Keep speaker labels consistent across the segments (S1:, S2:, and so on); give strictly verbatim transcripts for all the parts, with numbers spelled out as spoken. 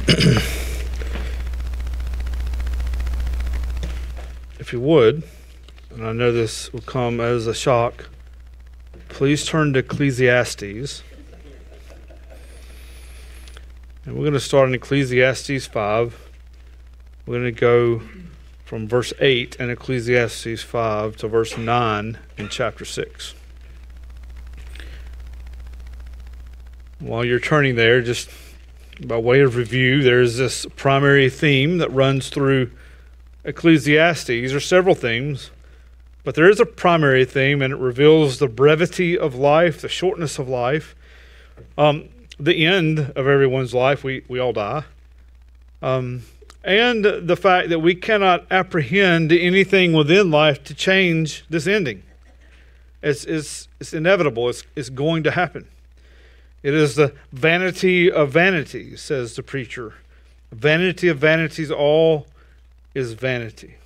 S1: If you would, and I know this will come as a shock, please turn to Ecclesiastes. And we're going to start in Ecclesiastes five. We're going to go from verse eight in Ecclesiastes five to verse nine in chapter six. While you're turning there, just by way of review, there's this primary theme that runs through Ecclesiastes. There are several themes, but there is a primary theme, and it reveals the brevity of life, the shortness of life, um, the end of everyone's life. We, we all die. Um, and the fact that we cannot apprehend anything within life to change this ending. It's, it's, it's inevitable. It's, it's going to happen. It is the vanity of vanities, says the preacher. Vanity of vanities, all is vanity.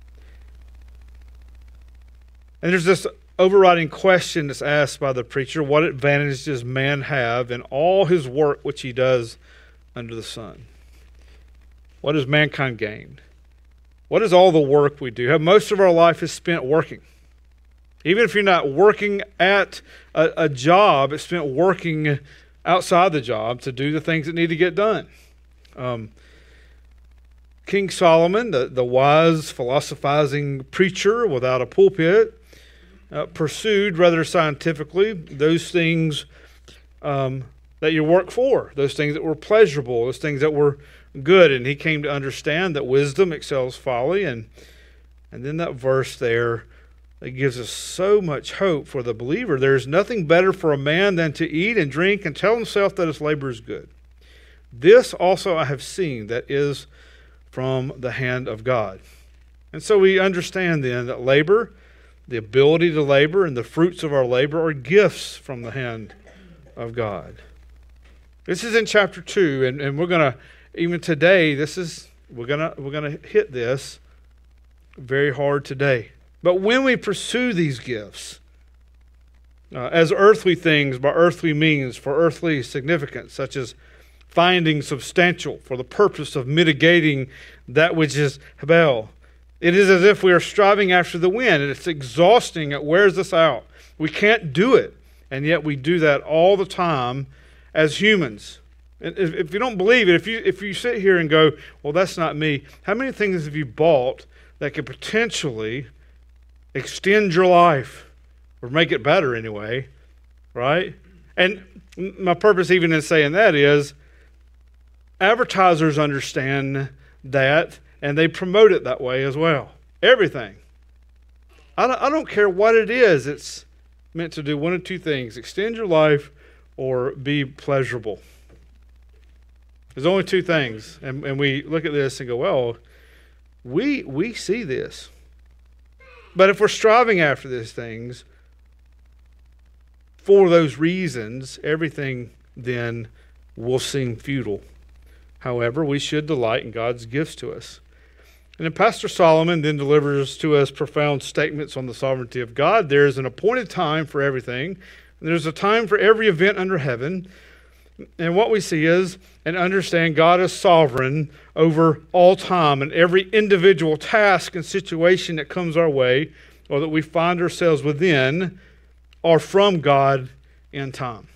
S1: And there's this overriding question that's asked by the preacher: what advantage does man have in all his work which he does under the sun? What does mankind gain? What is all the work we do? Most of our life is spent working. Even if you're not working at a, a job, it's spent working outside the job to do the things that need to get done. Um, King Solomon, the, the wise, philosophizing preacher without a pulpit, uh, pursued rather scientifically those things um, that you work for, those things that were pleasurable, those things that were good. And he came to understand that wisdom excels folly. And, and then that verse there, it gives us so much hope for the believer. There's nothing better for a man than to eat and drink and tell himself that his labor is good. This also I have seen, that is from the hand of God. And so we understand then that labor, the ability to labor, and the fruits of our labor are gifts from the hand of God. This is in chapter two, and, and we're gonna, even today, this is we're gonna we're gonna hit this very hard today. But when we pursue these gifts uh, as earthly things by earthly means for earthly significance, such as finding substantial for the purpose of mitigating that which is Hebel, it is as if we are striving after the wind, and it's exhausting. It wears us out. We can't do it, and yet we do that all the time as humans. And if, if you don't believe it, if you if you sit here and go, well, that's not me, how many things have you bought that could potentially extend your life, or make it better anyway, right? And my purpose even in saying that is, advertisers understand that, and they promote it that way as well. Everything. I don't, I don't care what it is. It's meant to do one of two things: extend your life or be pleasurable. There's only two things. And, and we look at this and go, well, we we see this. But if we're striving after these things for those reasons, everything then will seem futile. However, we should delight in God's gifts to us. And then Pastor Solomon then delivers to us profound statements on the sovereignty of God. There is an appointed time for everything, and there's a time for every event under heaven. And what we see is, and understand, God is sovereign over all time, and every individual task and situation that comes our way, or that we find ourselves within, are from God in time.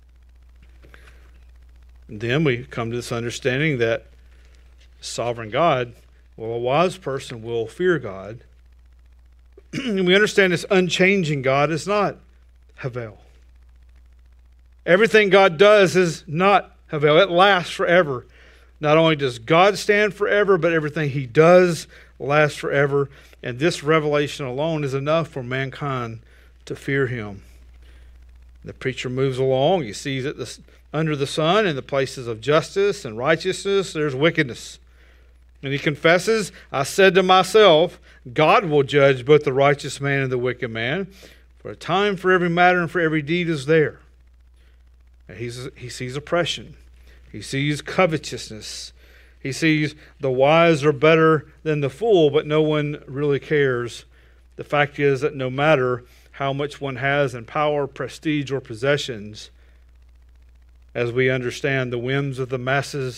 S1: And then we come to this understanding that sovereign God, well, a wise person will fear God. And we understand this unchanging God is not Havel. Everything God does is not Havel. It lasts forever. Not only does God stand forever, but everything he does lasts forever. And this revelation alone is enough for mankind to fear him. The preacher moves along. He sees that the, under the sun, in the places of justice and righteousness, there's wickedness. And he confesses, I said to myself, God will judge both the righteous man and the wicked man. For a time for every matter and for every deed is there. And he's, he sees oppression. He sees covetousness. He sees the wise are better than the fool, but no one really cares. The fact is that no matter how much one has in power, prestige, or possessions, as we understand, the whims of the masses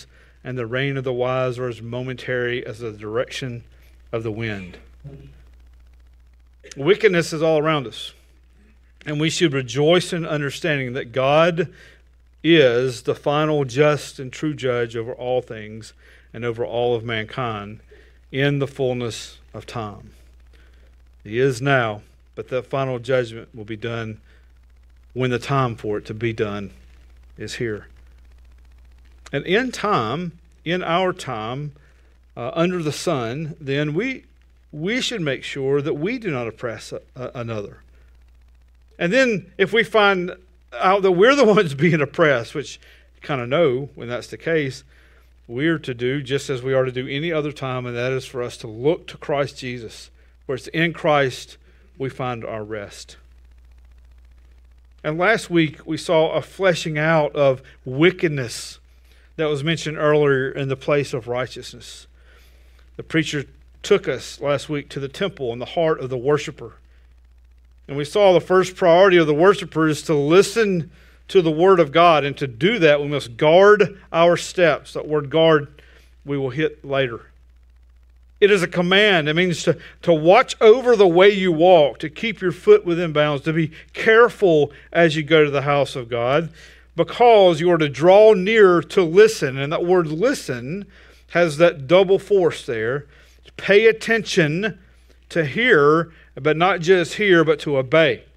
S1: and the reign of the wise are as momentary as the direction of the wind. Wickedness is all around us, and we should rejoice in understanding that God is the final just and true judge over all things and over all of mankind in the fullness of time. He is now, but the final judgment will be done when the time for it to be done is here. And in time, in our time, uh, under the sun, then we we should make sure that we do not oppress a, a, another. And then if we find out that we're the ones being oppressed, which you kind of know when that's the case, we're to do just as we are to do any other time, and that is for us to look to Christ Jesus, where it's in Christ we find our rest. And last week we saw a fleshing out of wickedness that was mentioned earlier in the place of righteousness. The preacher took us last week to the temple and the heart of the worshiper. And we saw the first priority of the worshiper is to listen to the Word of God. And to do that, we must guard our steps. That word guard we will hit later. It is a command. It means to, to watch over the way you walk, to keep your foot within bounds, to be careful as you go to the house of God, because you are to draw near to listen. And that word listen has that double force there. Pay attention, to hear, but not just hear, but to obey.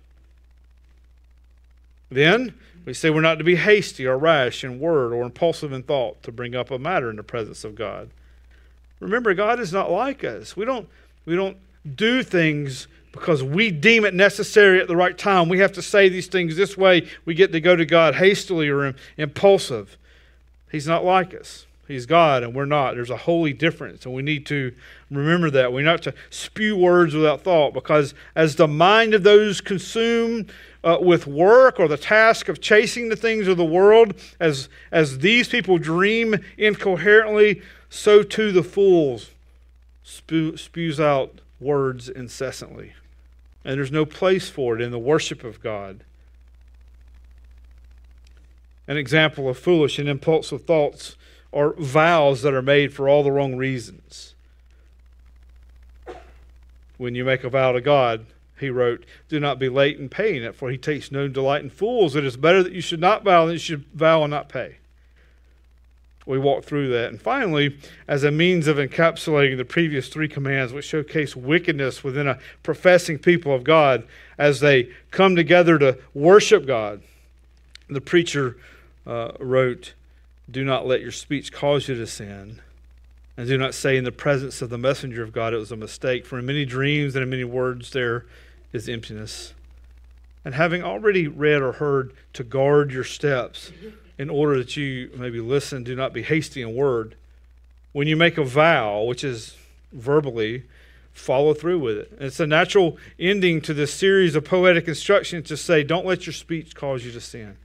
S1: Then we say we're not to be hasty or rash in word or impulsive in thought to bring up a matter in the presence of God. Remember, God is not like us. We don't, we don't do things because we deem it necessary at the right time. We have to say these things this way. We get to go to God hastily or impulsive. He's not like us. He's God and we're not. There's a holy difference, and we need to remember that. We're not to spew words without thought, because as the mind of those consumed uh, with work or the task of chasing the things of the world, as, as these people dream incoherently, so too the fools spew, spews out words incessantly. And there's no place for it in the worship of God. An example of foolish and impulsive thoughts are vows that are made for all the wrong reasons. When you make a vow to God, he wrote, do not be late in paying it, for he takes no delight in fools. It is better that you should not vow than you should vow and not pay. We walk through that. And finally, as a means of encapsulating the previous three commands, which showcase wickedness within a professing people of God as they come together to worship God, the preacher uh, wrote, do not let your speech cause you to sin. And do not say in the presence of the messenger of God it was a mistake. For in many dreams and in many words there is emptiness. And having already read or heard to guard your steps in order that you maybe listen, do not be hasty in word. When you make a vow, which is verbally, follow through with it. And it's a natural ending to this series of poetic instructions to say, don't let your speech cause you to sin.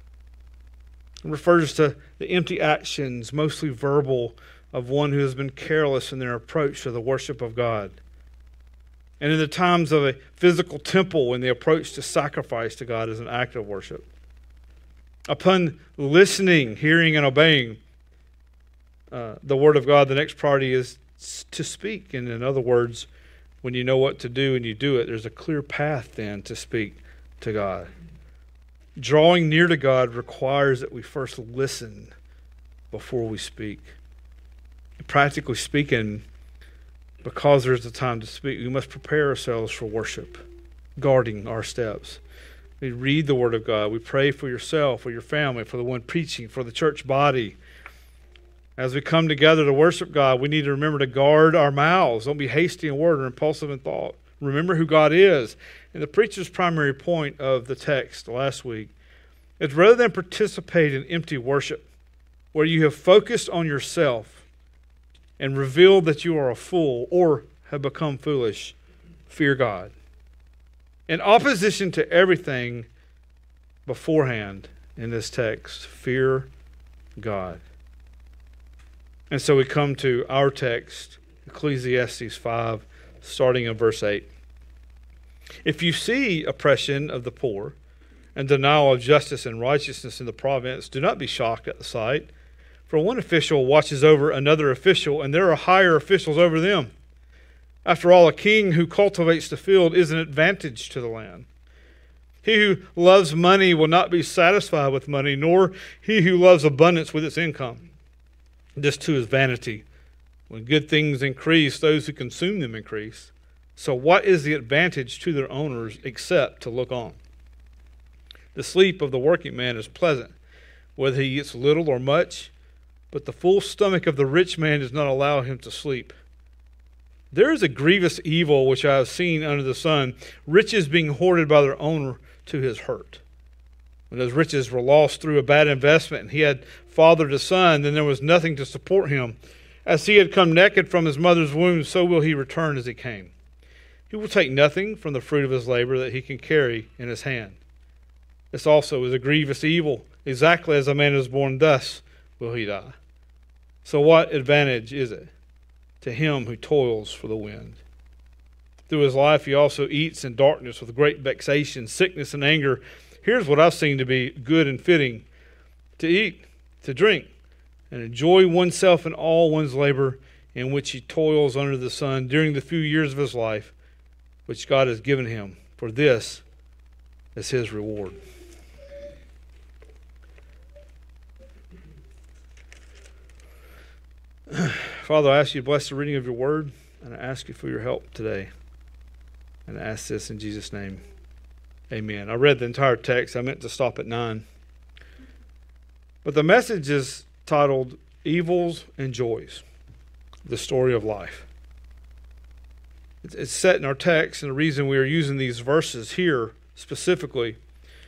S1: It refers to the empty actions, mostly verbal, of one who has been careless in their approach to the worship of God. And in the times of a physical temple, when the approach to sacrifice to God is an act of worship. Upon listening, hearing, and obeying uh, the Word of God, the next priority is to speak. And in other words, when you know what to do and you do it, there's a clear path then to speak to God. Drawing near to God requires that we first listen before we speak. Practically speaking, because there's a time to speak, we must prepare ourselves for worship, guarding our steps. We read the Word of God. We pray for yourself, for your family, for the one preaching, for the church body. As we come together to worship God, we need to remember to guard our mouths. Don't be hasty in word or impulsive in thought. Remember who God is. And the preacher's primary point of the text last week is rather than participate in empty worship, where you have focused on yourself and revealed that you are a fool or have become foolish, fear God. In opposition to everything beforehand in this text, fear God. And so we come to our text, Ecclesiastes five, starting in verse eight. If you see oppression of the poor and denial of justice and righteousness in the province, do not be shocked at the sight, For one official watches over another official, and there are higher officials over them. After all, a king who cultivates the field is an advantage to the land. He who loves money will not be satisfied with money, nor he who loves abundance with its income. This too is vanity. When good things increase, those who consume them increase. So what is the advantage to their owners except to look on? The sleep of the working man is pleasant, whether he eats little or much, but the full stomach of the rich man does not allow him to sleep. There is a grievous evil which I have seen under the sun, riches being hoarded by their owner to his hurt. When those riches were lost through a bad investment, and he had fathered a son, then there was nothing to support him. As he had come naked from his mother's womb, so will he return as he came. He will take nothing from the fruit of his labor that he can carry in his hand. This also is a grievous evil. Exactly as a man is born, thus will he die. So what advantage is it to him who toils for the wind? Through his life he also eats in darkness with great vexation, sickness, and anger. Here's what I've seen to be good and fitting: to eat, to drink, and enjoy oneself in all one's labor in which he toils under the sun during the few years of his life, which God has given him. For this is his reward. Father, I ask you to bless the reading of your word, and I ask you for your help today. And I ask this in Jesus' name. Amen. I read the entire text. I meant to stop at nine. But the message is titled Evils and Joys, the Story of Life. It's set in our text, and the reason we are using these verses here specifically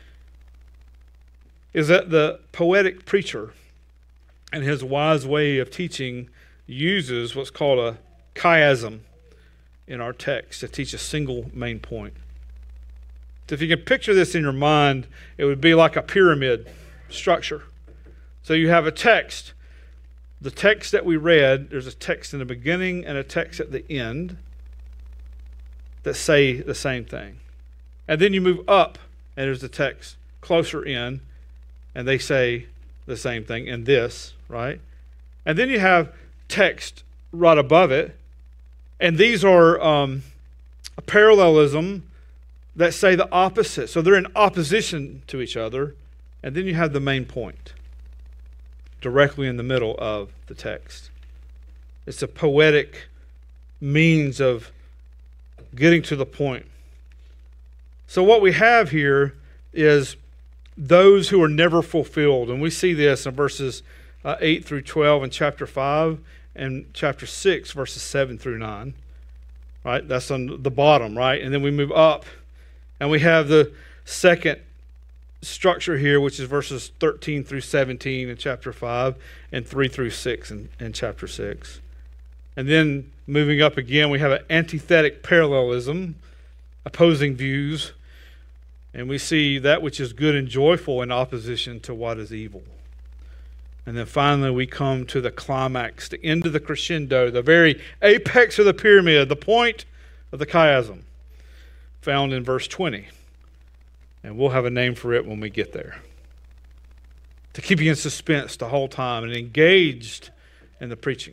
S1: is that the poetic preacher and his wise way of teaching uses what's called a chiasm in our text to teach a single main point. So if you can picture this in your mind, it would be like a pyramid structure. So you have a text. The text that we read, there's a text in the beginning and a text at the end that say the same thing. And then you move up, and there's a text closer in, and they say the same thing in this, right? And then you have text right above it, and these are um, a parallelism that say the opposite. So they're in opposition to each other, and then you have the main point directly in the middle of the text. It's a poetic means of getting to the point. So what we have here is those who are never fulfilled. And we see this in verses uh, eight through twelve in chapter five and chapter six, verses seven through nine. Right? That's on the bottom, right? And then we move up and we have the second structure here, which is verses thirteen through seventeen in chapter five and three through six in, in chapter six. And then moving up again, we have an antithetic parallelism, opposing views. And we see that which is good and joyful in opposition to what is evil. And then finally we come to the climax, the end of the crescendo, the very apex of the pyramid, the point of the chiasm, found in verse twenty. And we'll have a name for it when we get there, to keep you in suspense the whole time and engaged in the preaching.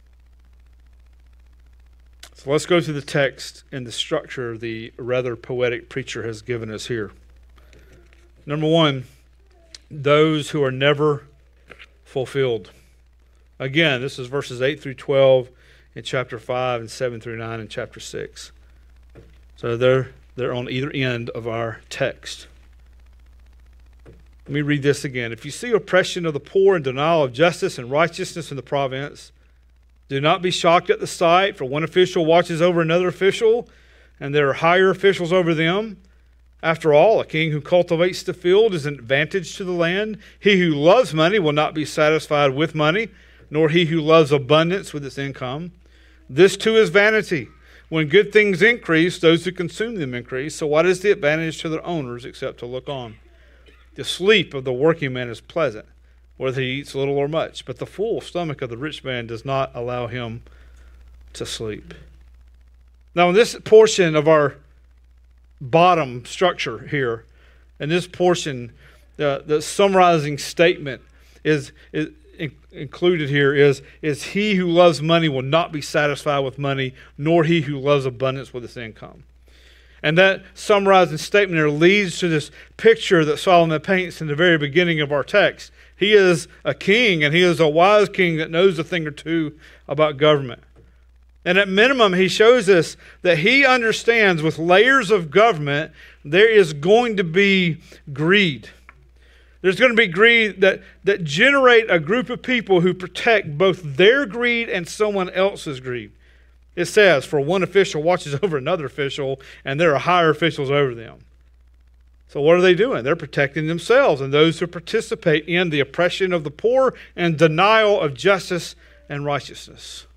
S1: So let's go to the text and the structure the rather poetic preacher has given us here. Number one, those who are never fulfilled. Again, this is verses eight through twelve in chapter five and seven through nine in chapter six. So they're, they're on either end of our text. Let me read this again. If you see oppression of the poor and denial of justice and righteousness in the province, do not be shocked at the sight, for one official watches over another official, and there are higher officials over them. After all, a king who cultivates the field is an advantage to the land. He who loves money will not be satisfied with money, nor he who loves abundance with its income. This too is vanity. When good things increase, those who consume them increase. So what is the advantage to their owners except to look on? The sleep of the working man is pleasant, whether he eats little or much, but the full stomach of the rich man does not allow him to sleep. Now, in this portion of our bottom structure here, in this portion, uh, the summarizing statement is, is in, included here is, is he who loves money will not be satisfied with money, nor he who loves abundance with his income. And that summarizing statement there leads to this picture that Solomon paints in the very beginning of our text. He is a king, and he is a wise king that knows a thing or two about government. And at minimum, he shows us that he understands with layers of government, there is going to be greed. There's going to be greed that, that generate a group of people who protect both their greed and someone else's greed. It says, for one official watches over another official, and there are higher officials over them. So what are they doing? They're protecting themselves and those who participate in the oppression of the poor and denial of justice and righteousness.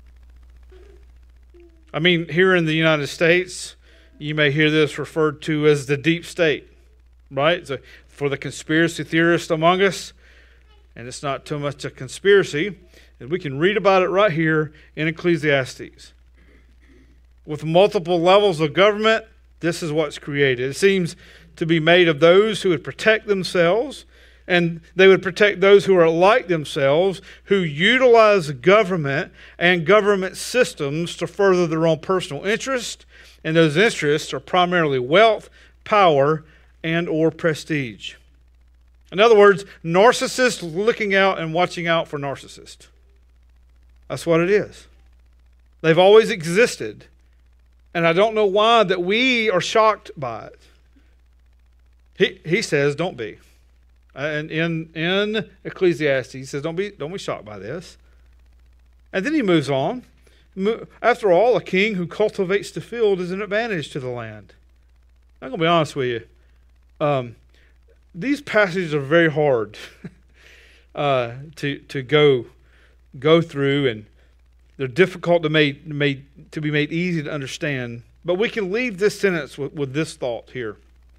S1: I mean, here in the United States, you may hear this referred to as the deep state, right? So for the conspiracy theorists among us, and it's not too much a conspiracy, and we can read about it right here in Ecclesiastes. With multiple levels of government, this is what's created. It seems to be made of those who would protect themselves, and they would protect those who are like themselves, who utilize government and government systems to further their own personal interest, and those interests are primarily wealth, power, and or prestige. In other words, narcissists looking out and watching out for narcissists. That's what it is. They've always existed. And I don't know why that we are shocked by it. He he says, don't be. And in, in Ecclesiastes, he says, don't be, don't be shocked by this. And then he moves on. After all, a king who cultivates the field is an advantage to the land. I'm going to be honest with you. Um, these passages are very hard uh, to to go go through, and they're difficult to make, made to be made easy to understand. But we can leave this sentence with, with this thought here.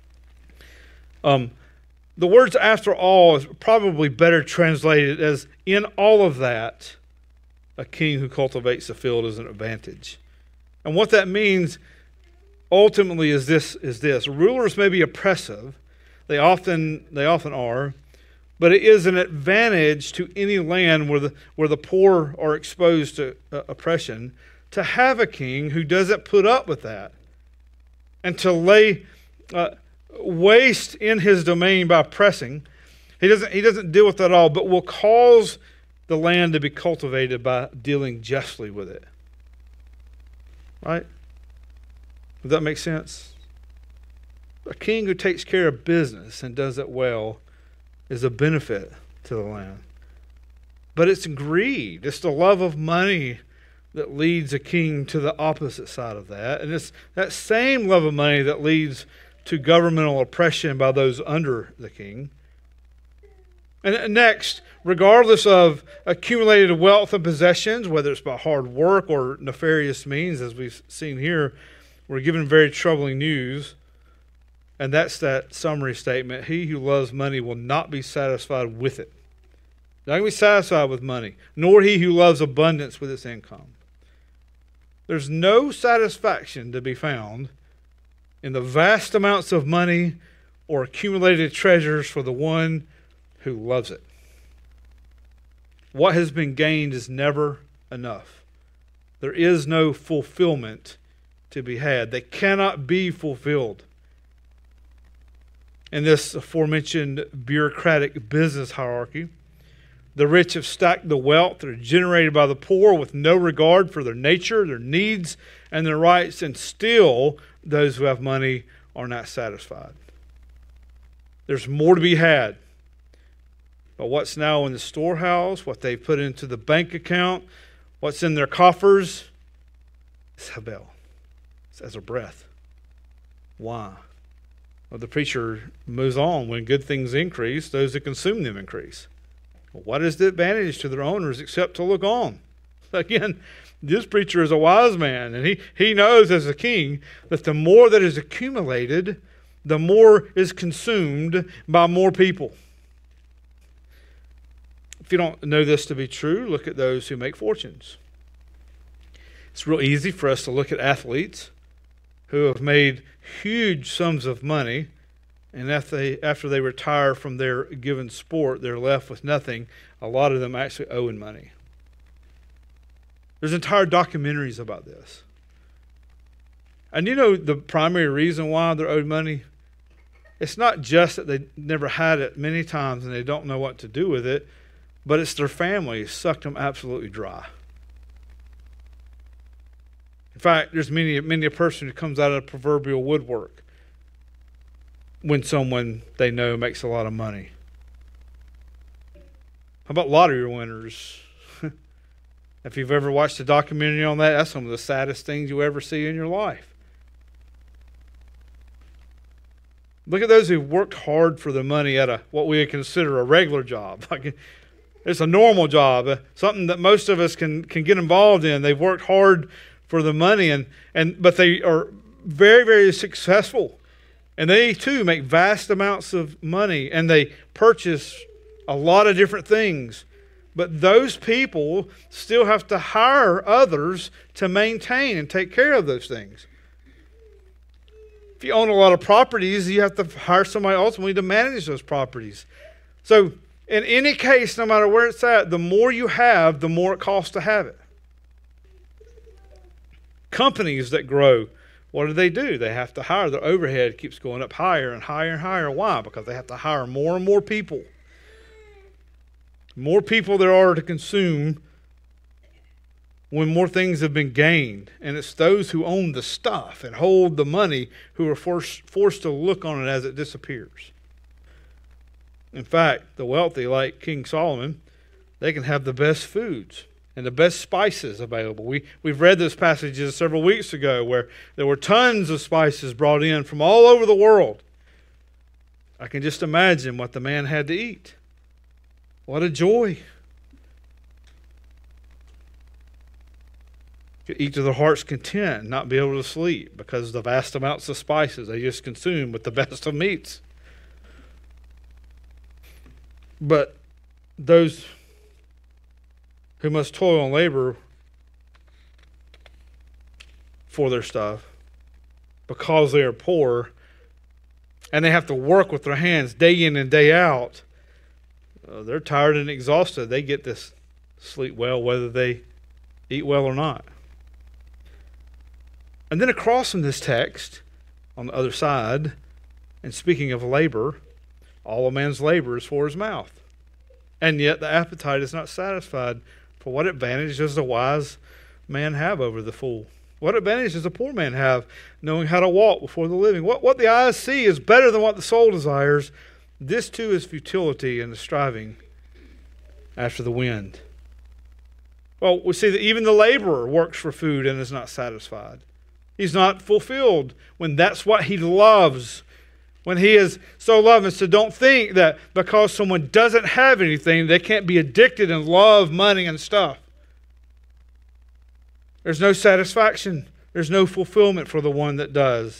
S1: Um, the words "after all" is probably better translated as "in all of that, a king who cultivates the field is an advantage." And what that means ultimately is this: is this rulers may be oppressive, they often they often are. But it is an advantage to any land where the, where the poor are exposed to uh, oppression to have a king who doesn't put up with that and to lay uh, waste in his domain by oppressing. He doesn't, he doesn't deal with that at all, but will cause the land to be cultivated by dealing justly with it. Right? Does that make sense? A king who takes care of business and does it well is a benefit to the land. But it's greed. It's the love of money that leads a king to the opposite side of that. And it's that same love of money that leads to governmental oppression by those under the king. And next, regardless of accumulated wealth and possessions, whether it's by hard work or nefarious means, as we've seen here, we're given very troubling news. And that's that summary statement. He who loves money will not be satisfied with it. Not going to be satisfied with money, nor he who loves abundance with its income. There's no satisfaction to be found in the vast amounts of money or accumulated treasures for the one who loves it. What has been gained is never enough. There is no fulfillment to be had. They cannot be fulfilled. In this aforementioned bureaucratic business hierarchy, the rich have stacked the wealth that are generated by the poor with no regard for their nature, their needs, and their rights, and still those who have money are not satisfied. There's more to be had. But what's now in the storehouse, what they've put into the bank account, what's in their coffers, is Hebel. It's as a breath. Why? Well, the preacher moves on. When good things increase, those that consume them increase. Well, what is the advantage to their owners except to look on? Again, this preacher is a wise man, and he, he knows as a king that the more that is accumulated, the more is consumed by more people. If you don't know this to be true, look at those who make fortunes. It's real easy for us to look at athletes who have made huge sums of money, and after they, after they retire from their given sport, they're left with nothing. a lot of them actually owing money. There's entire documentaries about this. And you know the primary reason why they're owed money? It's not just that they never had it many times and they don't know what to do with it, but it's their family sucked them absolutely dry. In fact, there's many, many a person who comes out of proverbial woodwork when someone they know makes a lot of money. How about lottery winners? If you've ever watched a documentary on that, that's some of the saddest things you ever see in your life. Look at those who've worked hard for the money at a what we would consider a regular job. Like it's a normal job, something that most of us can, can get involved in. They've worked hard for the money, and, and but they are very, very successful. And they too make vast amounts of money, and they purchase a lot of different things. But those people still have to hire others to maintain and take care of those things. If you own a lot of properties, you have to hire somebody ultimately to manage those properties. So in any case, no matter where it's at, the more you have, the more it costs to have it. Companies that grow, what do they do? They have to hire. Their overhead keeps going up higher and higher and higher. Why? Because they have to hire more and more people. More people there are to consume when more things have been gained. And it's those who own the stuff and hold the money who are forced, forced to look on it as it disappears. In fact, the wealthy, like King Solomon, they can have the best foods and the best spices available. We, we've read those passages several weeks ago where there were tons of spices brought in from all over the world. I can just imagine what the man had to eat. What a joy. To eat to their heart's content and not be able to sleep because of the vast amounts of spices they just consume with the best of meats. But those who must toil and labor for their stuff because they are poor and they have to work with their hands day in and day out, uh, they're tired and exhausted. They get to sleep well whether they eat well or not. And then across from this text, on the other side, and speaking of labor, all a man's labor is for his mouth. And yet the appetite is not satisfied. For what advantage does the wise man have over the fool? What advantage does the poor man have knowing how to walk before the living? What, what the eyes see is better than what the soul desires. This too is futility and the striving after the wind. Well, we see that even the laborer works for food and is not satisfied. He's not fulfilled when that's what he loves. When he is so loving. So don't think that because someone doesn't have anything, they can't be addicted and love money and stuff. There's no satisfaction. There's no fulfillment for the one that does.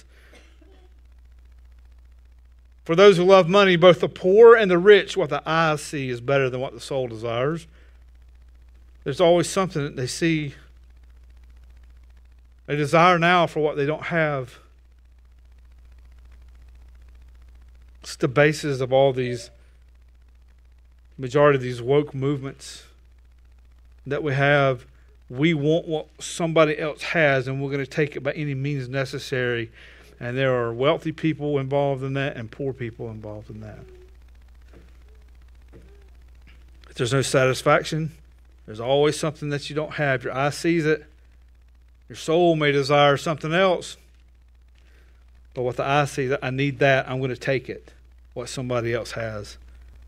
S1: For those who love money, both the poor and the rich, what the eyes see is better than what the soul desires. There's always something that they see. They desire now for what they don't have. It's the basis of all these, majority of these woke movements that we have. We want what somebody else has, and we're going to take it by any means necessary. And there are wealthy people involved in that and poor people involved in that. If there's no satisfaction, there's always something that you don't have. Your eye sees it. Your soul may desire something else. But what the eye sees, I need that, I'm going to take it. What somebody else has.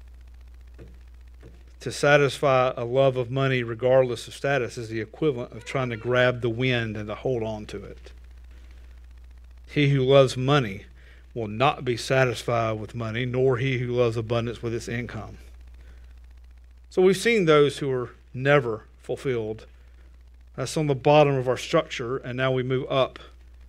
S1: To satisfy a love of money regardless of status is the equivalent of trying to grab the wind and to hold on to it. He who loves money will not be satisfied with money, nor he who loves abundance with its income. So we've seen those who are never fulfilled. That's on the bottom of our structure, and now we move up.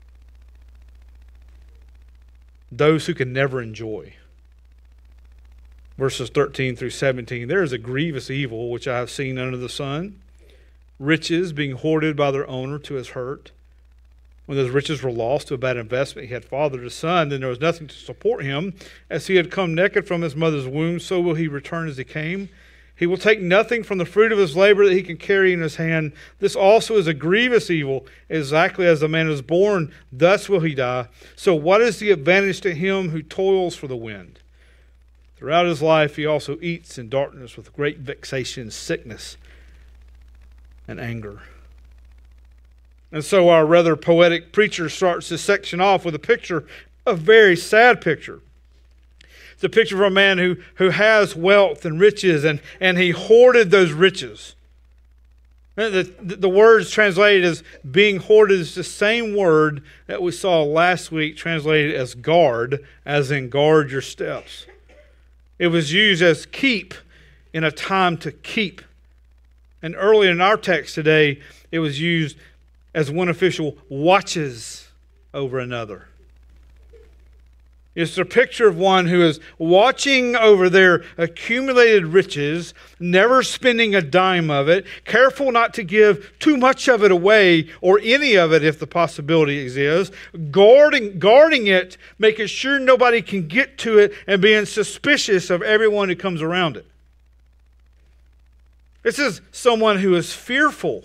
S1: Those who can never enjoy. Verses thirteen through seventeen, there is a grievous evil which I have seen under the sun, riches being hoarded by their owner to his hurt. When those riches were lost to a bad investment, he had fathered a son, then there was nothing to support him. As he had come naked from his mother's womb, so will he return as he came. He will take nothing from the fruit of his labor that he can carry in his hand. This also is a grievous evil. Exactly as the man is born, thus will he die. So what is the advantage to him who toils for the wind? Throughout his life he also eats in darkness with great vexation, sickness, and anger. And so our rather poetic preacher starts this section off with a picture, a very sad picture. It's a picture of a man who, who has wealth and riches, and, and he hoarded those riches. The, the, the words translated as being hoarded is the same word that we saw last week translated as guard, as in guard your steps. It was used as keep in a time to keep. And earlier in our text today, it was used as one official watches over another. It's a picture of one who is watching over their accumulated riches, never spending a dime of it, careful not to give too much of it away, or any of it if the possibility exists, guarding, guarding it, making sure nobody can get to it, and being suspicious of everyone who comes around it. This is someone who is fearful,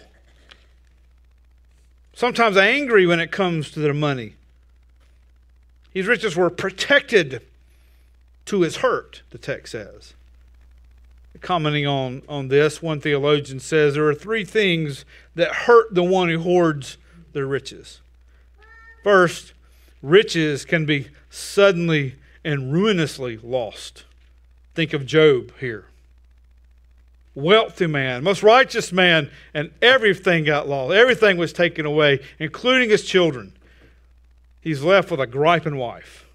S1: sometimes angry when it comes to their money. His riches were protected to his hurt, the text says. Commenting on, on this, one theologian says there are three things that hurt the one who hoards their riches. First, riches can be suddenly and ruinously lost. Think of Job here. Wealthy man, most righteous man, and everything got lost. Everything was taken away, including his children. He's left with a griping wife.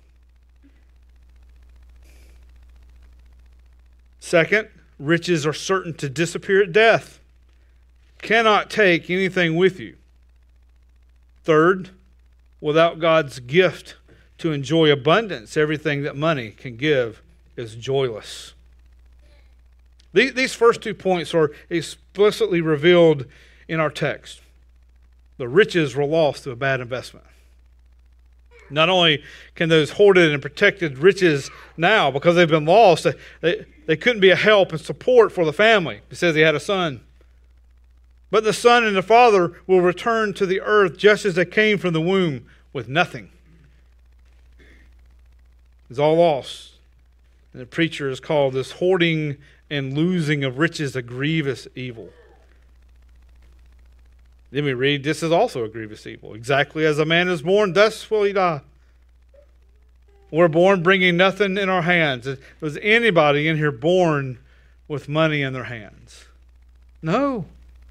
S1: Second, riches are certain to disappear at death. Cannot take anything with you. Third, without God's gift to enjoy abundance, everything that money can give is joyless. These first two points are explicitly revealed in our text. The riches were lost through a bad investment. Not only can those hoarded and protected riches now, because they've been lost, they, they couldn't be a help and support for the family. It says he had a son. But the son and the father will return to the earth just as they came from the womb with nothing. It's all lost. And the preacher has called this hoarding and losing of riches a grievous evil. Then we read, this is also a grievous evil. Exactly as a man is born, thus will he die. We're born bringing nothing in our hands. Was anybody in here born with money in their hands? No.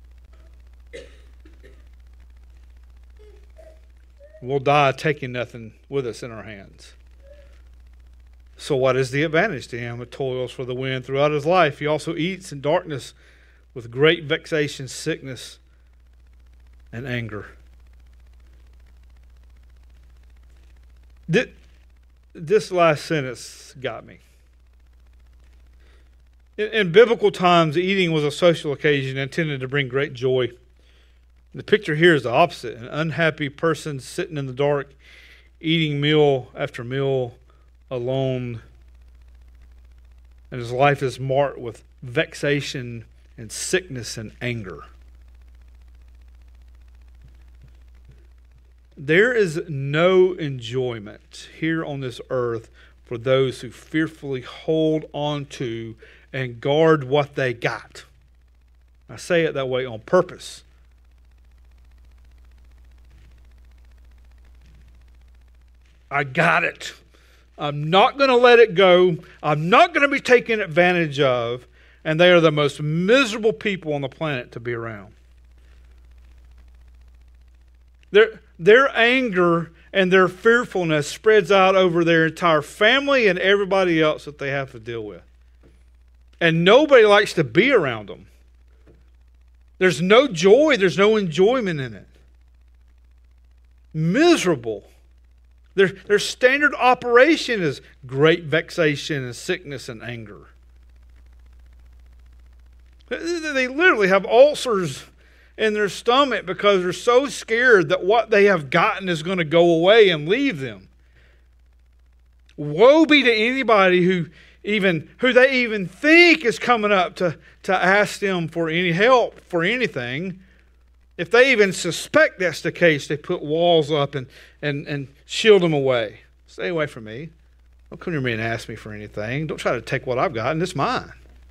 S1: We'll die taking nothing with us in our hands. So what is the advantage to him who toils for the wind throughout his life? He also eats in darkness with great vexation, sickness, and anger. This last sentence got me. In, in biblical times, eating was a social occasion intended to bring great joy. The picture here is the opposite. An unhappy person sitting in the dark, eating meal after meal alone, and his life is marked with vexation and sickness and anger. There is no enjoyment here on this earth for those who fearfully hold on to and guard what they got. I say it that way on purpose. I got it. I'm not going to let it go. I'm not going to be taken advantage of. And they are the most miserable people on the planet to be around. Their, their anger and their fearfulness spreads out over their entire family and everybody else that they have to deal with. And nobody likes to be around them. There's no joy. There's no enjoyment in it. Miserable. Their, their standard operation is great vexation and sickness and anger. They literally have ulcers in their stomach because they're so scared that what they have gotten is going to go away and leave them. Woe be to anybody who even who they even think is coming up to, to ask them for any help, for anything, if they even suspect that's the case, they put walls up and, and, and shield them away. Stay away from me. Don't come near me and ask me for anything. Don't try to take what I've got, and it's mine.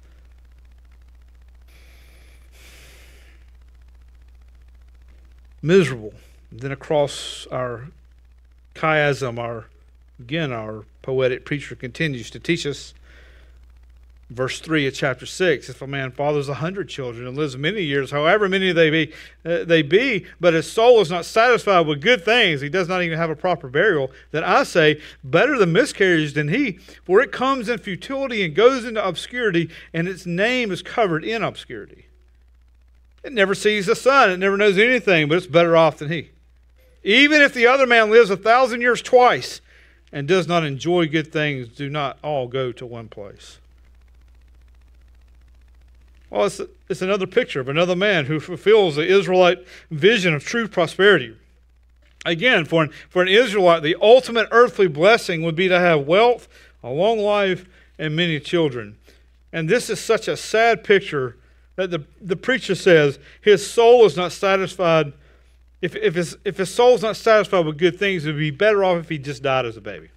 S1: Miserable. Then across our chiasm, our again, our poetic preacher continues to teach us. Verse three of chapter six, if a man fathers a hundred children and lives many years, however many they be, uh, they be, but his soul is not satisfied with good things, he does not even have a proper burial, then I say, better the miscarriage than he, for it comes in futility and goes into obscurity, and its name is covered in obscurity. It never sees the sun, it never knows anything, but it's better off than he. Even if the other man lives a thousand years twice and does not enjoy good things, do not all go to one place. Well, it's, it's another picture of another man who fulfills the Israelite vision of true prosperity. Again, for an, for an Israelite, the ultimate earthly blessing would be to have wealth, a long life, and many children. And this is such a sad picture that the, the preacher says his soul is not satisfied. If, if, his, if his soul is not satisfied with good things, it would be better off if he just died as a baby.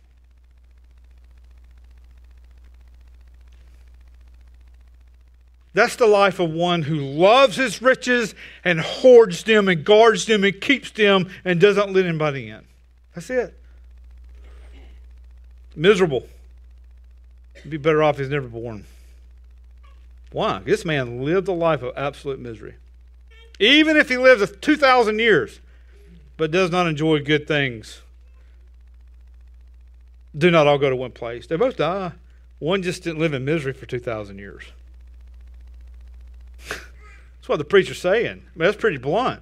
S1: That's the life of one who loves his riches and hoards them and guards them and keeps them and doesn't let anybody in. That's it. Miserable. He'd be better off if he's never born. Why? This man lived a life of absolute misery. Even if he lives two thousand years, but does not enjoy good things, do not all go to one place. They both die. One just didn't live in misery for two thousand years. That's what the preacher's saying. I mean, that's pretty blunt.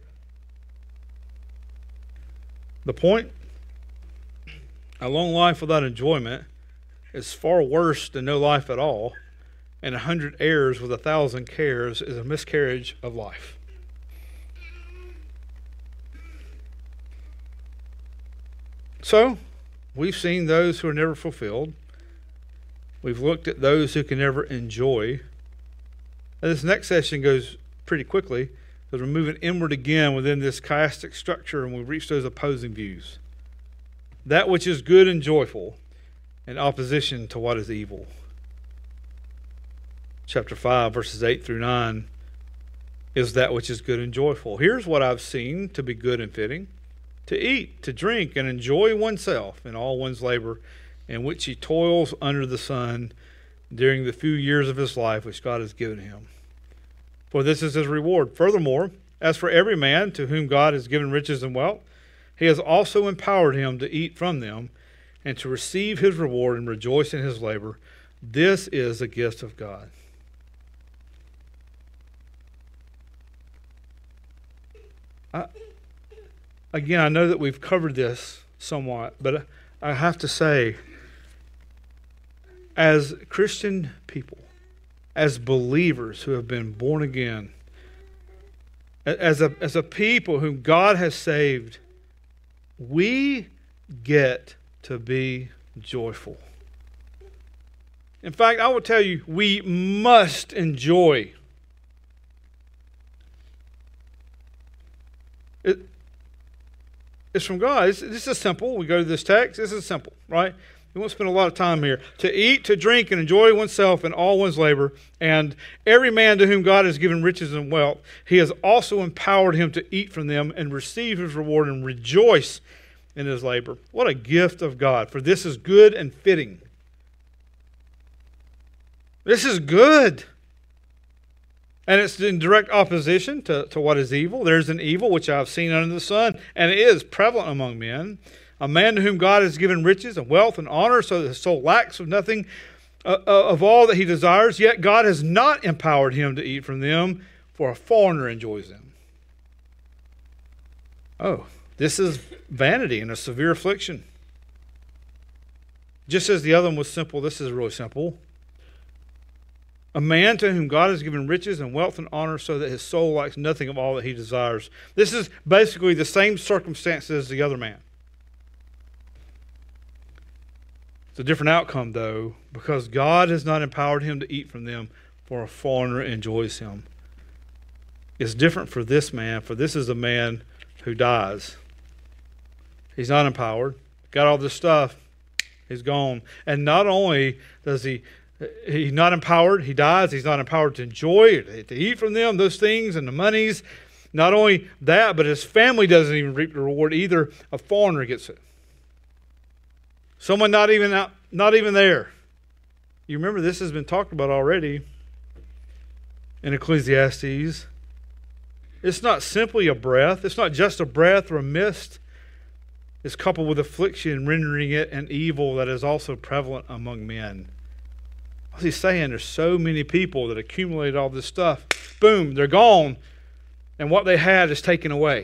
S1: The point, a long life without enjoyment is far worse than no life at all, and a hundred heirs with a thousand cares is a miscarriage of life. So, we've seen those who are never fulfilled. We've looked at those who can never enjoy. And this next session goes pretty quickly because we're moving inward again within this chiastic structure, and we reach those opposing views. That which is good and joyful in opposition to what is evil. Chapter five, verses eight through nine is that which is good and joyful. Here's what I've seen to be good and fitting: to eat, to drink, and enjoy oneself in all one's labor, in which he toils under the sun during the few years of his life which God has given him. For this is his reward. Furthermore, as for every man to whom God has given riches and wealth, he has also empowered him to eat from them and to receive his reward and rejoice in his labor. This is a gift of God. I, again, I know that we've covered this somewhat, but I have to say, as Christian people, as believers who have been born again, as a, as a people whom God has saved, we get to be joyful. In fact, I will tell you, we must enjoy. It, it's from God. It's, this is simple. We go to this text. This is simple, right? We won't spend a lot of time here. To eat, to drink, and enjoy oneself in all one's labor, and every man to whom God has given riches and wealth, he has also empowered him to eat from them and receive his reward and rejoice in his labor. What a gift of God, for this is good and fitting. This is good. And it's in direct opposition to, to what is evil. There's an evil which I have seen under the sun, and it is prevalent among men. A man to whom God has given riches and wealth and honor, so that his soul lacks of nothing uh, of all that he desires, yet God has not empowered him to eat from them, for a foreigner enjoys them. Oh, this is vanity and a severe affliction. Just as the other one was simple, this is really simple. A man to whom God has given riches and wealth and honor, so that his soul lacks nothing of all that he desires. This is basically the same circumstances as the other man. It's a different outcome, though, because God has not empowered him to eat from them, for a foreigner enjoys him. It's different for this man, for this is a man who dies. He's not empowered. Got all this stuff. He's gone. And not only does he, he's not empowered, he dies, he's not empowered to enjoy, to eat from them, those things and the monies. Not only that, but his family doesn't even reap the reward either. A foreigner gets it. Someone not even out, not even there. You remember this has been talked about already in Ecclesiastes. It's not simply a breath. It's not just a breath or a mist. It's coupled with affliction, rendering it an evil that is also prevalent among men. What's he saying? There's so many people that accumulate all this stuff. Boom, they're gone. And what they had is taken away.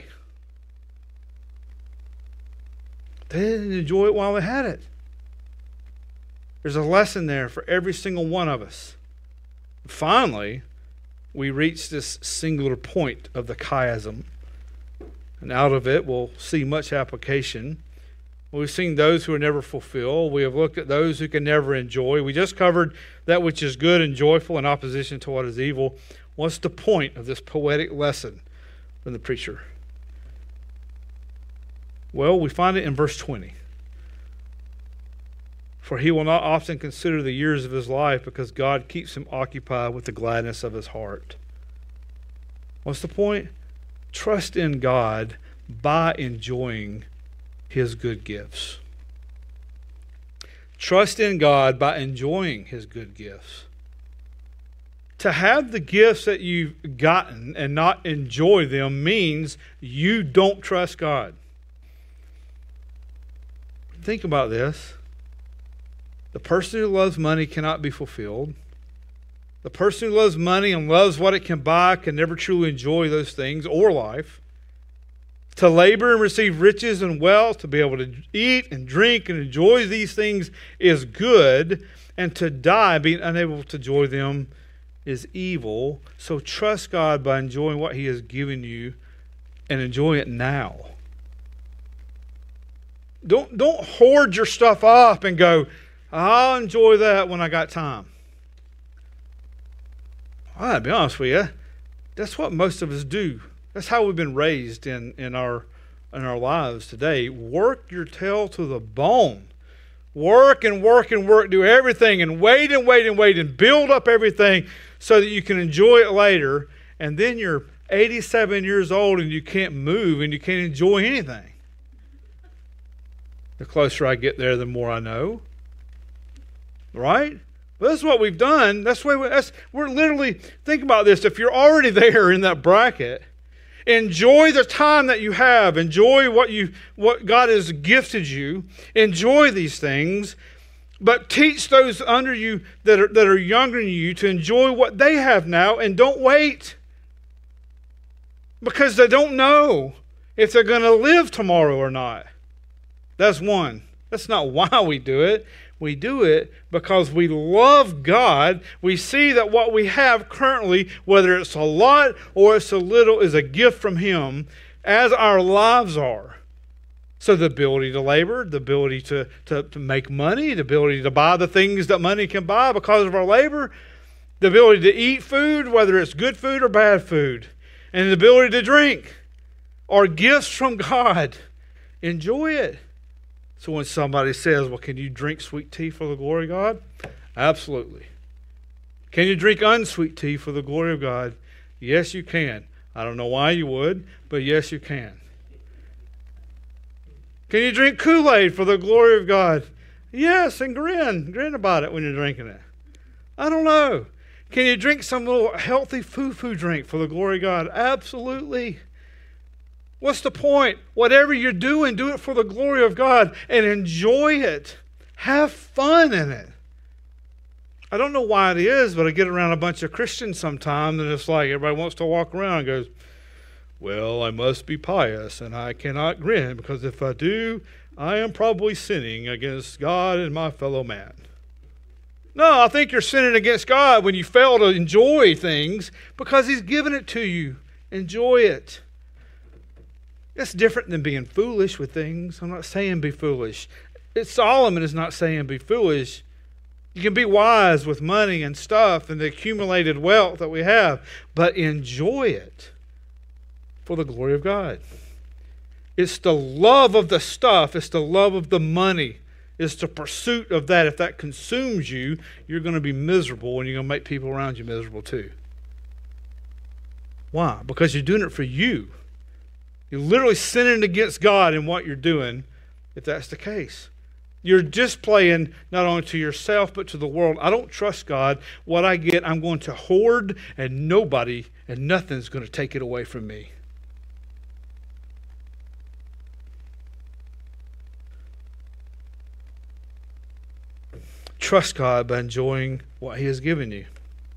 S1: They didn't enjoy it while they had it. There's a lesson there for every single one of us. Finally, we reach this singular point of the chiasm. And out of it, we'll see much application. We've seen those who are never fulfilled. We have looked at those who can never enjoy. We just covered that which is good and joyful in opposition to what is evil. What's the point of this poetic lesson from the preacher? Well, we find it in verse twenty. For he will not often consider the years of his life, because God keeps him occupied with the gladness of his heart. What's the point? Trust in God by enjoying his good gifts. Trust in God by enjoying his good gifts. To have the gifts that you've gotten and not enjoy them means you don't trust God. Think about this. The person who loves money cannot be fulfilled. The person who loves money and loves what it can buy can never truly enjoy those things or life. To labor and receive riches and wealth, to be able to eat and drink and enjoy these things is good. And to die being unable to enjoy them is evil. So trust God by enjoying what he has given you and enjoy it now. Don't, don't hoard your stuff up and go, I'll enjoy that when I got time. Well, I'll be honest with you, that's what most of us do. That's how we've been raised in, in our in our lives today. Work your tail to the bone. Work and work and work. Do everything and wait and wait and wait and build up everything so that you can enjoy it later. And then you're eighty-seven years old and you can't move and you can't enjoy anything. The closer I get there, the more I know. Right? Well, this is what we've done. That's why we, that's, we're literally, think about this. If you're already there in that bracket, enjoy the time that you have. Enjoy what you what God has gifted you. Enjoy these things. But teach those under you that are, that are younger than you to enjoy what they have now, and don't wait. Because they don't know if they're going to live tomorrow or not. That's one. That's not why we do it. We do it because we love God. We see that what we have currently, whether it's a lot or it's a little, is a gift from him, as our lives are. So the ability to labor, the ability to, to, to make money, the ability to buy the things that money can buy because of our labor, the ability to eat food, whether it's good food or bad food, and the ability to drink are gifts from God. Enjoy it. So when somebody says, well, can you drink sweet tea for the glory of God? Absolutely. Can you drink unsweet tea for the glory of God? Yes, you can. I don't know why you would, but yes, you can. Can you drink Kool-Aid for the glory of God? Yes, and grin. Grin about it when you're drinking it. I don't know. Can you drink some little healthy foo-foo drink for the glory of God? Absolutely. What's the point? Whatever you're doing, do it for the glory of God and enjoy it. Have fun in it. I don't know why it is, but I get around a bunch of Christians sometimes and it's like everybody wants to walk around and goes, well, I must be pious and I cannot grin because if I do, I am probably sinning against God and my fellow man. No, I think you're sinning against God when you fail to enjoy things because he's given it to you. Enjoy it. It's different than being foolish with things. I'm not saying be foolish. Solomon is not saying be foolish. You can be wise with money and stuff and the accumulated wealth that we have, but enjoy it for the glory of God. It's the love of the stuff, it's the love of the money, it's the pursuit of that. If that consumes you, you're going to be miserable and you're going to make people around you miserable too. Why? Because you're doing it for you. You're literally sinning against God in what you're doing if that's the case. You're displaying not only to yourself but to the world. I don't trust God. What I get, I'm going to hoard, and nobody and nothing's going to take it away from me. Trust God by enjoying what He has given you.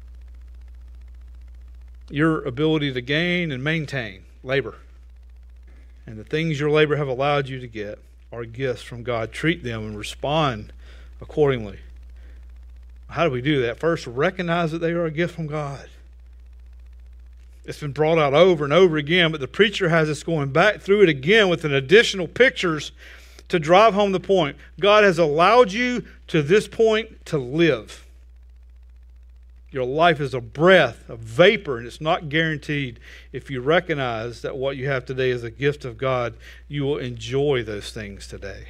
S1: Your ability to gain and maintain labor, and the things your labor have allowed you to get, are gifts from God. Treat them and respond accordingly. How do we do that? First, recognize that they are a gift from God. It's been brought out over and over again, but the preacher has us going back through it again with an additional pictures to drive home the point. God has allowed you to this point to live. Your life is a breath, a vapor, and it's not guaranteed. If you recognize that what you have today is a gift of God, you will enjoy those things today.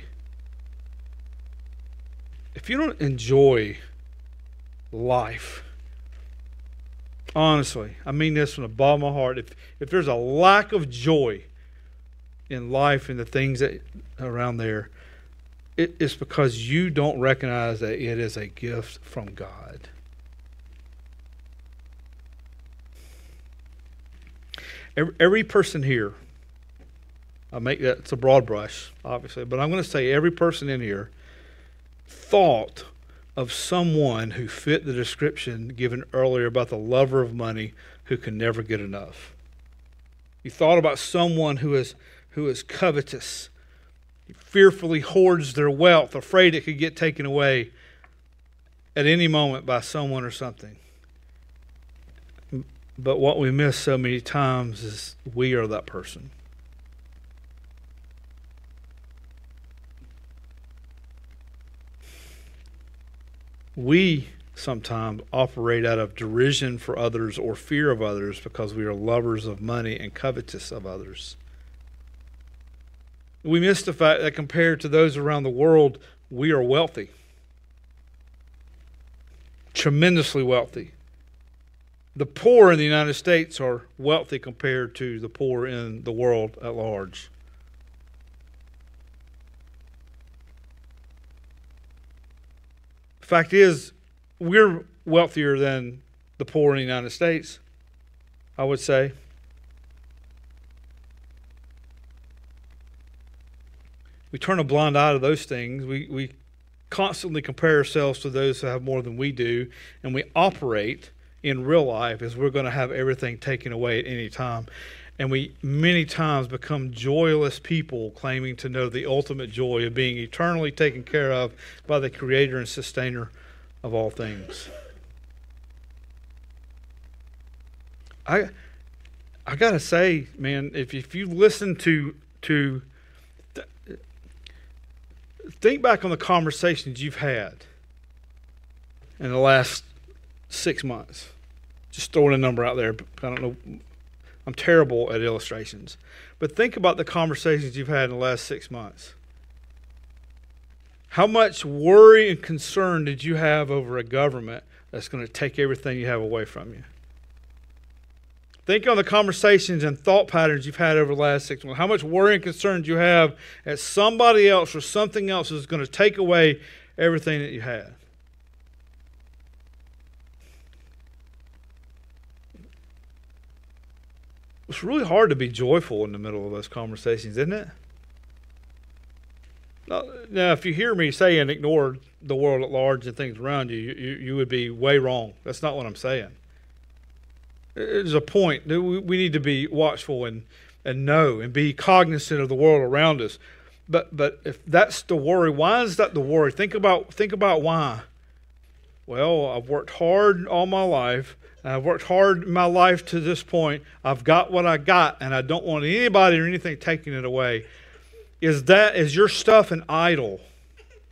S1: If you don't enjoy life, honestly, I mean this from the bottom of my heart, if, if there's a lack of joy in life and the things that around there, it, it's because you don't recognize that it is a gift from God. Every, every person here, I make that, it's a broad brush, obviously, but I'm going to say every person in here thought of someone who fit the description given earlier about the lover of money who can never get enough. You thought about someone who is who is covetous, fearfully hoards their wealth, afraid it could get taken away at any moment by someone or something. But what we miss so many times is we are that person. We sometimes operate out of derision for others or fear of others because we are lovers of money and covetous of others. We miss the fact that compared to those around the world, we are wealthy. Tremendously wealthy. The poor in the United States are wealthy compared to the poor in the world at large. The fact is, we're wealthier than the poor in the United States, I would say. We turn a blind eye to those things. We, we constantly compare ourselves to those who have more than we do, and we operate in real life as we're going to have everything taken away at any time. And we many times become joyless people claiming to know the ultimate joy of being eternally taken care of by the Creator and Sustainer of all things. I I gotta say, man, if if you listen to to think back on the conversations you've had in the last six months. Just throwing a number out there. I don't know. I'm terrible at illustrations. But think about the conversations you've had in the last six months. How much worry and concern did you have over a government that's going to take everything you have away from you? Think on the conversations and thought patterns you've had over the last six months. How much worry and concern do you have that somebody else or something else is going to take away everything that you had? It's really hard to be joyful in the middle of those conversations, isn't it? Now, if you hear me say and ignore the world at large and things around you, you, you would be way wrong. That's not what I'm saying. There's a point that we, we need to be watchful and, and know and be cognizant of the world around us. But but if that's the worry, why is that the worry? Think about think about why. Well, I've worked hard all my life. I've worked hard in my life to this point. I've got what I got, and I don't want anybody or anything taking it away. Is that is your stuff an idol?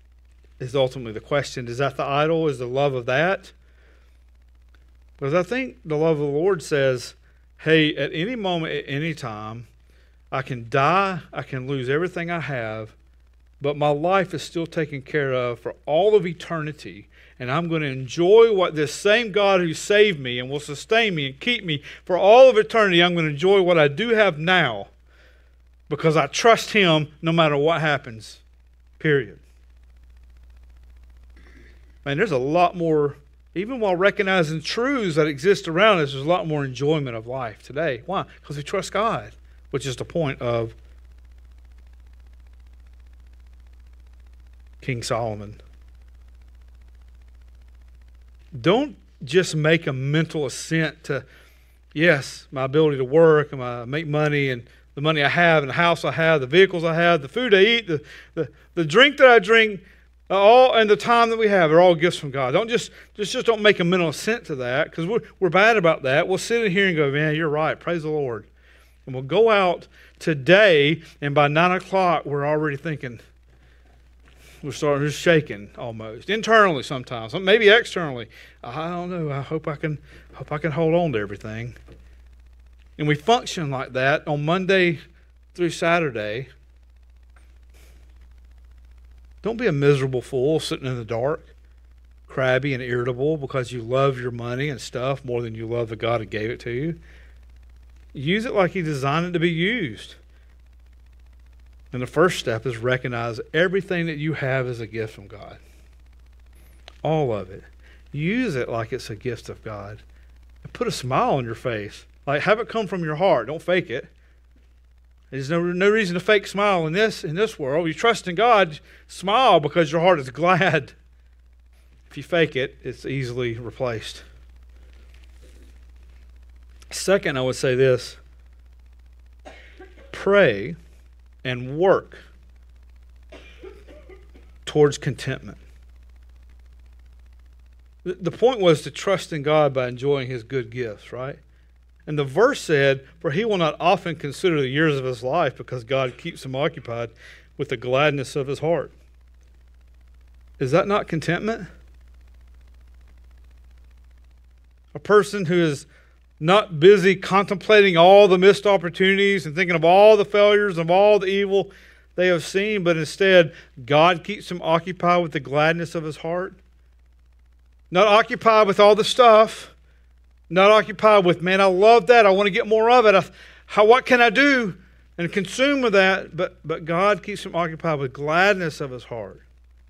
S1: is ultimately the question. Is that the idol? Is the love of that? Because I think the love of the Lord says, hey, at any moment, at any time, I can die, I can lose everything I have, but my life is still taken care of for all of eternity. And I'm going to enjoy what this same God who saved me and will sustain me and keep me for all of eternity, I'm going to enjoy what I do have now because I trust Him no matter what happens. Period. Man, there's a lot more, even while recognizing truths that exist around us, there's a lot more enjoyment of life today. Why? Because we trust God, which is the point of King Solomon. Don't just make a mental assent to, yes, my ability to work and my make money and the money I have and the house I have, the vehicles I have, the food I eat, the, the, the drink that I drink, all and the time that we have are all gifts from God. Don't just just, just don't make a mental assent to that, because we're, we're bad about that. We'll sit in here and go, man, you're right. Praise the Lord. And we'll go out today, and by nine o'clock, we're already thinking, we're starting to shaking almost internally sometimes, maybe externally. I don't know. I hope I can hope I can hold on to everything. And we function like that on Monday through Saturday. Don't be a miserable fool sitting in the dark, crabby and irritable because you love your money and stuff more than you love the God who gave it to you. Use it like He designed it to be used. And the first step is recognize everything that you have is a gift from God. All of it. Use it like it's a gift of God. And put a smile on your face. Like, have it come from your heart. Don't fake it. There's no, no reason to fake smile in this, in this world. You trust in God, smile because your heart is glad. If you fake it, it's easily replaced. Second, I would say this. Pray and work towards contentment. The point was to trust in God by enjoying His good gifts, right? And the verse said, for he will not often consider the years of his life because God keeps him occupied with the gladness of his heart. Is that not contentment? A person who is not busy contemplating all the missed opportunities and thinking of all the failures, of all the evil they have seen, but instead God keeps him occupied with the gladness of his heart. Not occupied with all the stuff. Not occupied with, man, I love that. I want to get more of it. I, how, what can I do and consume with that? But, but God keeps him occupied with gladness of his heart.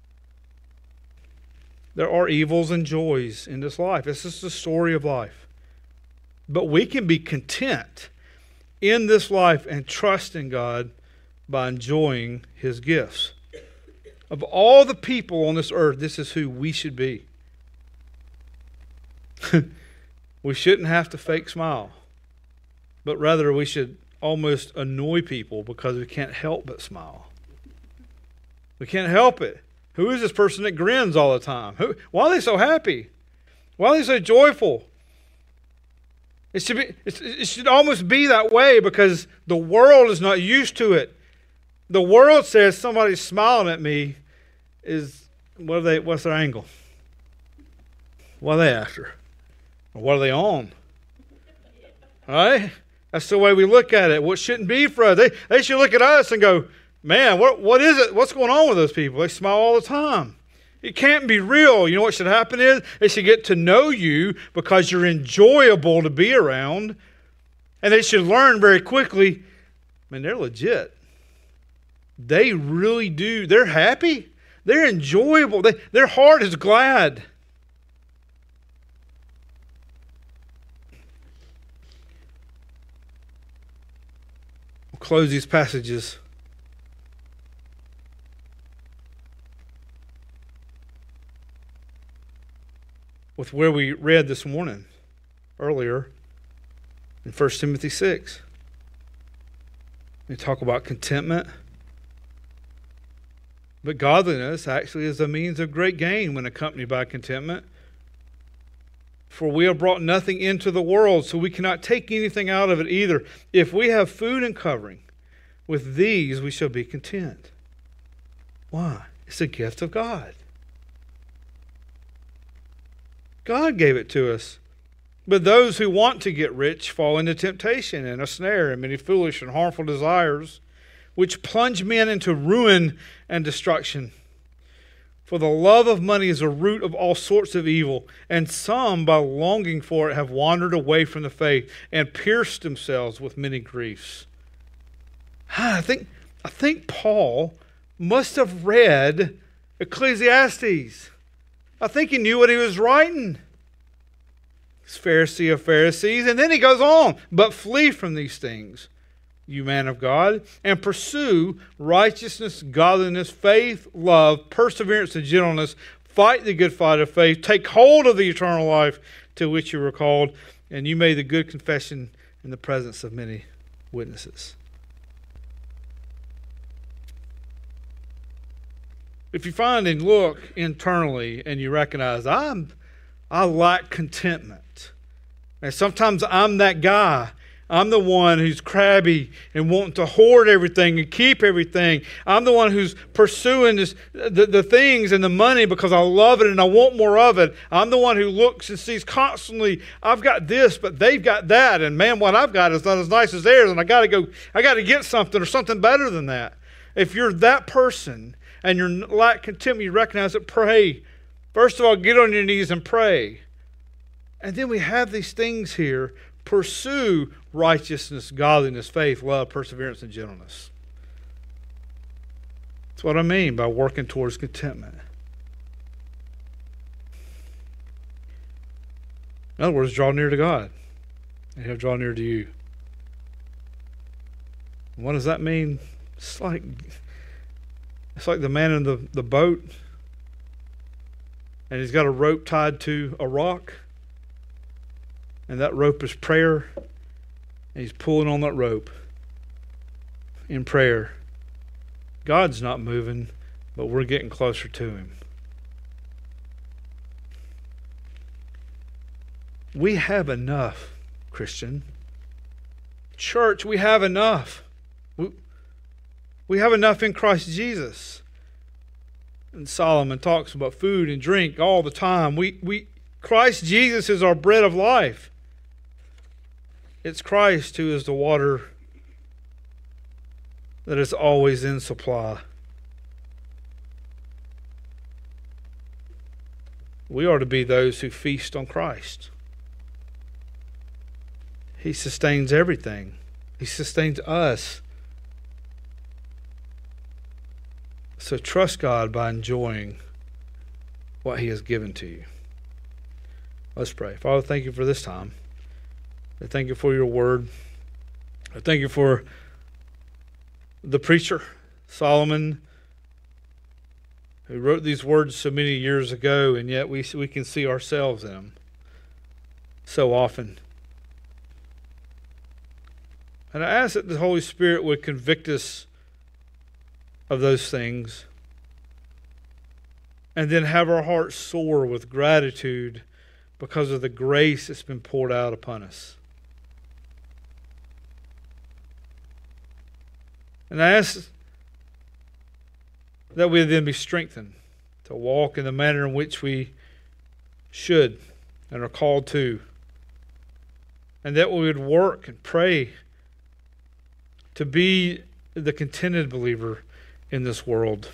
S1: There are evils and joys in this life. This is the story of life. But we can be content in this life and trust in God by enjoying His gifts. Of all the people on this earth, this is who we should be. We shouldn't have to fake smile, but rather we should almost annoy people because we can't help but smile. We can't help it. Who is this person that grins all the time? Who, why are they so happy? Why are they so joyful? It should be. It should almost be that way because the world is not used to it. The world says somebody's smiling at me is what are they? What's their angle? What are they after? Or what are they on? All right? That's the way we look at it. What shouldn't be for us? They they should look at us and go, man, what what is it? What's going on with those people? They smile all the time. It can't be real. You know what should happen is they should get to know you because you're enjoyable to be around. And they should learn very quickly, man, they're legit. They really do. They're happy. They're enjoyable. They, their heart is glad. We'll close these passages with where we read this morning, earlier, in First Timothy six. We talk about contentment. But godliness actually is a means of great gain when accompanied by contentment. For we have brought nothing into the world, so we cannot take anything out of it either. If we have food and covering, with these we shall be content. Why? It's a gift of God. God gave it to us. But those who want to get rich fall into temptation and a snare and many foolish and harmful desires, which plunge men into ruin and destruction. For the love of money is a root of all sorts of evil, and some, by longing for it, have wandered away from the faith and pierced themselves with many griefs. I think, I think Paul must have read Ecclesiastes. I think he knew what he was writing. He's Pharisee of Pharisees. And then he goes on, but flee from these things, you man of God, and pursue righteousness, godliness, faith, love, perseverance, and gentleness. Fight the good fight of faith. Take hold of the eternal life to which you were called, and you made the good confession in the presence of many witnesses. If you find and look internally and you recognize, I'm, I lack contentment. And sometimes I'm that guy. I'm the one who's crabby and wanting to hoard everything and keep everything. I'm the one who's pursuing this, the, the things and the money because I love it and I want more of it. I'm the one who looks and sees constantly, I've got this, but they've got that. And man, what I've got is not as nice as theirs. And I got to go, I got to get something or something better than that. If you're that person and you're lack contentment, you recognize it, pray. First of all, get on your knees and pray. And then we have these things here. Pursue righteousness, godliness, faith, love, perseverance, and gentleness. That's what I mean by working towards contentment. In other words, draw near to God, and He'll draw near to you. And what does that mean? It's like it's like the man in the, the boat, and he's got a rope tied to a rock. And that rope is prayer. And he's pulling on that rope in prayer. God's not moving, but we're getting closer to Him. We have enough, Christian. Church, we have enough. We, we have enough in Christ Jesus. And Solomon talks about food and drink all the time. We, we, Christ Jesus is our bread of life. It's Christ who is the water that is always in supply. We are to be those who feast on Christ. He sustains everything. He sustains us. So trust God by enjoying what He has given to you. Let's pray. Father, thank you for this time. I thank you for your word. I thank you for the preacher, Solomon, who wrote these words so many years ago, and yet we, we can see ourselves in them so often. And I ask that the Holy Spirit would convict us of those things, and then have our hearts soar with gratitude because of the grace that's been poured out upon us. And I ask that we then be strengthened to walk in the manner in which we should and are called to. And that we would work and pray to be the contented believer in this world.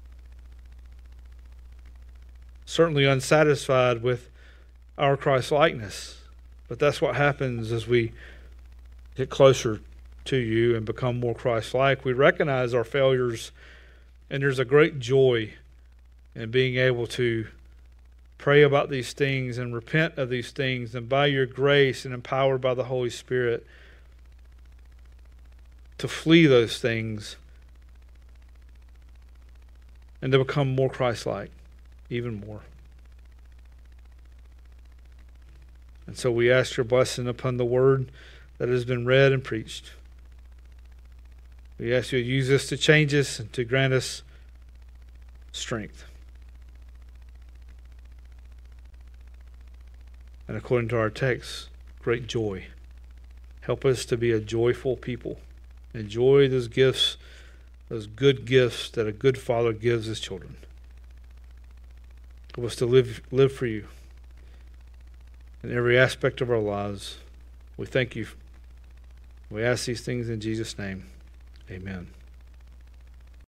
S1: Certainly unsatisfied with our Christ-likeness. But that's what happens as we get closer to you and become more Christ-like. We recognize our failures, and there's a great joy in being able to pray about these things and repent of these things, and by your grace and empowered by the Holy Spirit to flee those things and to become more Christ-like, even more. And so we ask your blessing upon the word that has been read and preached. We ask you to use this to change us and to grant us strength. And according to our text, great joy. Help us to be a joyful people. Enjoy those gifts, those good gifts that a good father gives his children. Help us to live, live for you. in every aspect of our lives. We thank you. We ask these things in Jesus' name. Amen.